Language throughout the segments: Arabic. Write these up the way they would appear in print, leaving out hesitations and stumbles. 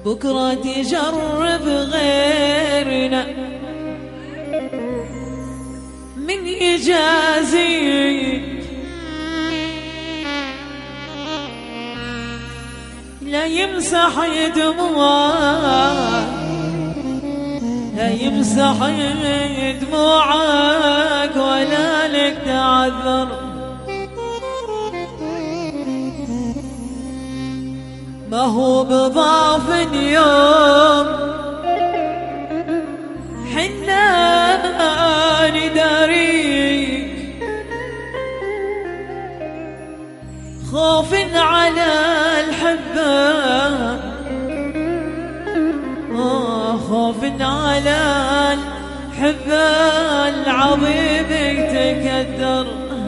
بكرة تجرب غيرنا من يجازيك، لا يمسح دموعك، لا يمسح دموعك ولا لك تعذر. ما هو بضعف يوم حنا نداريك، خوف على الحبة، خوف على الحبة العظيم تكدر.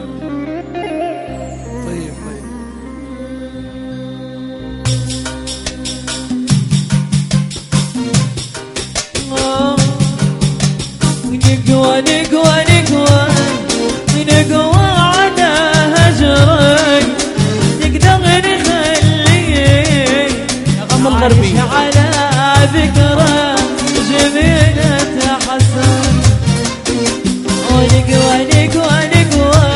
نقوى نقوى نقوى نقوى على هجرك، نقدر نخليك عايش على ذكرى جميلة حسن. نقوى نقوى نقوى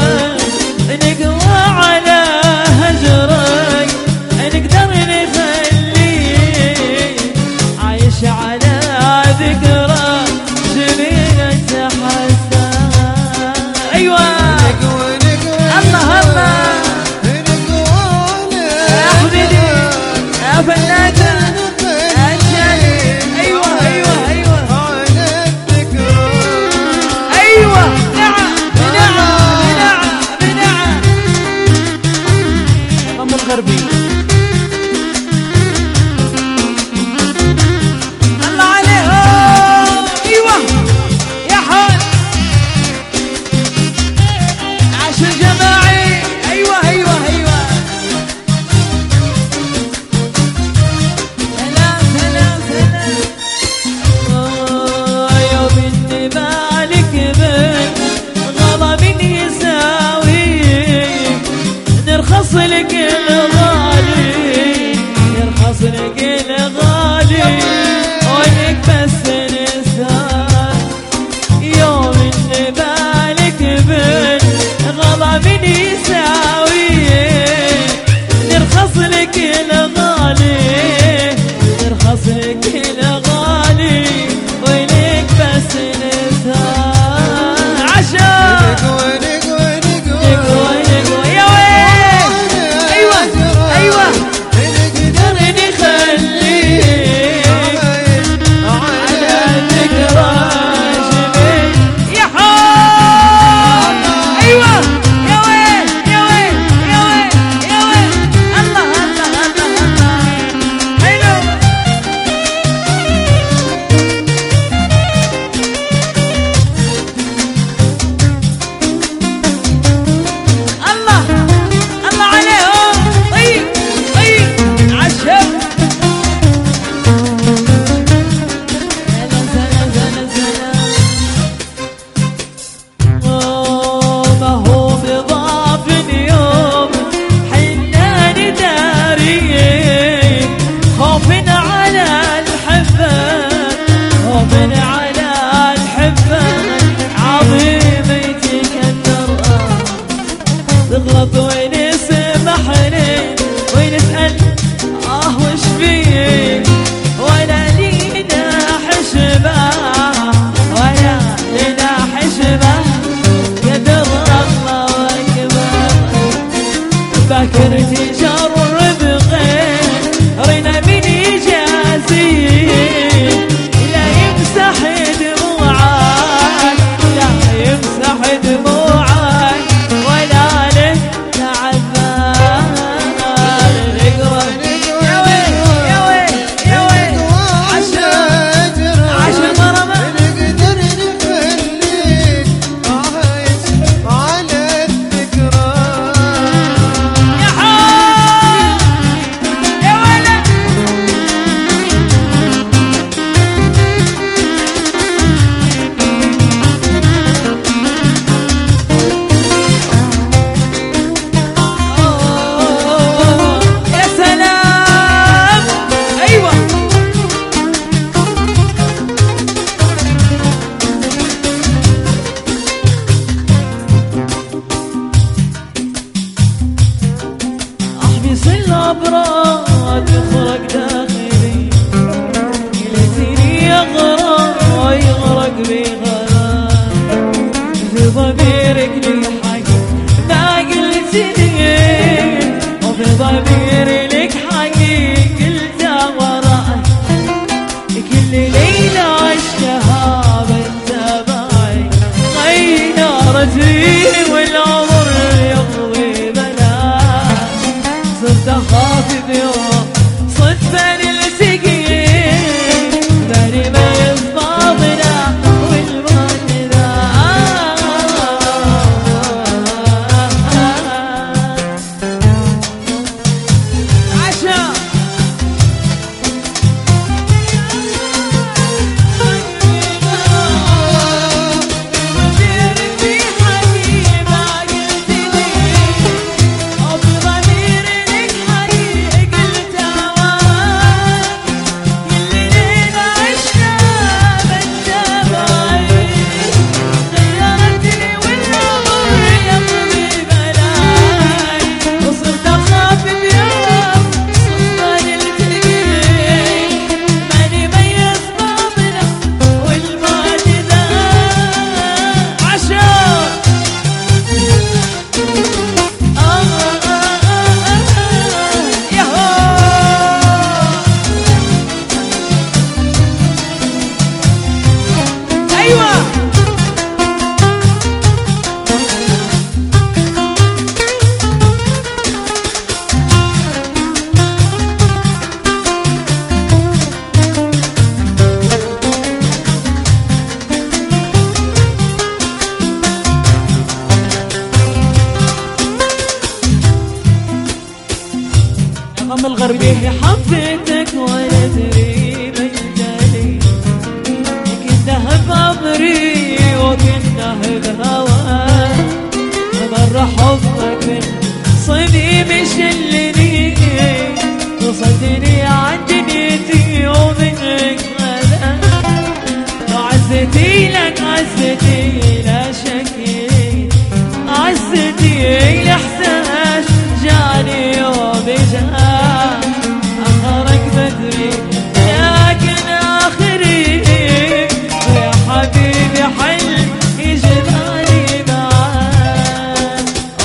نبرة تخرج داخلي ليتني يغرق بغرام في ضميرك لي حق ما قلتني وفي ضميري لك حقي قلت وراء كل ليلة عشتها بالتبعي غيرتي والعمر يقضي بلا صرت أخاف بيوم صدفة نلتقي داري ما يفضلنا والماضينا عشا الغم الغربي حبيتك ولا تدري مجالي كنت احب عمري وكنت احب هواك مرة حبك من صدي مشلني وصدني عن دنيتي ومنك غدا وعزتي لك عزتي لا شكي عزتي الاحساس جاني وبجاه اخرك بدري لكن اخري يا حبيبي حلم يجمعني معاك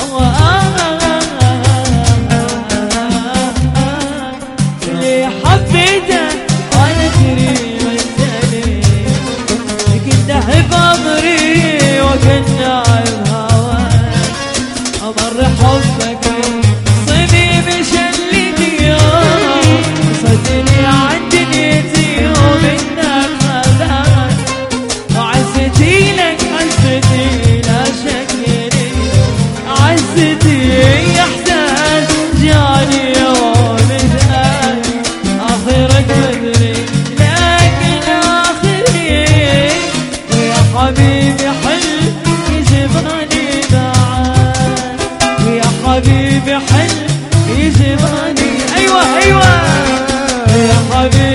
اللي حبيته وانا تري مثلي كنت احب عمري وكنت احب هواك امر حبك صدي مشلتي صدني عن دنيتي ومنك خذاك وعزتي لك عزتي لا شكلي عزتي احساس جاني ومثال اخرك بدري لكن اخري ويا حبيبي حلم يجبرني معاك ويا حبيبي حلم يجبرني ايوه يا حبيبي